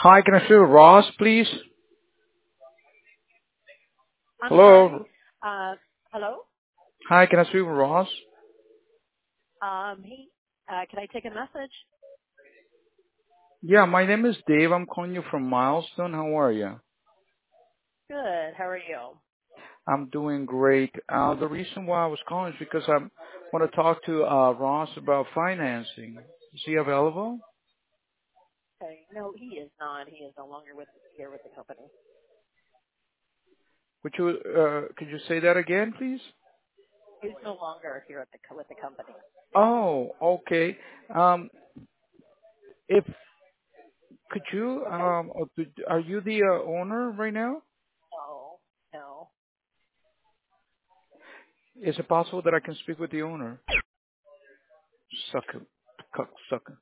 Hi, can I speak with Ross, please? I'm sorry. Hello. Uh, hello? Hi, can I speak with Ross? Hey, can I take a message? Yeah, my name is Dave. I'm calling you from Milestone. How are you? Good. How are you? I'm doing great. The reason why I was calling is because I want to talk to Ross about financing. Is he available? Okay. No, he is not. He is no longer here with the company. Could you say that again, please? He's no longer here with the company. Oh, okay. Um, if could you are you the owner right now? No, no. Is it possible that I can speak with the owner? Sucker, cuck sucker.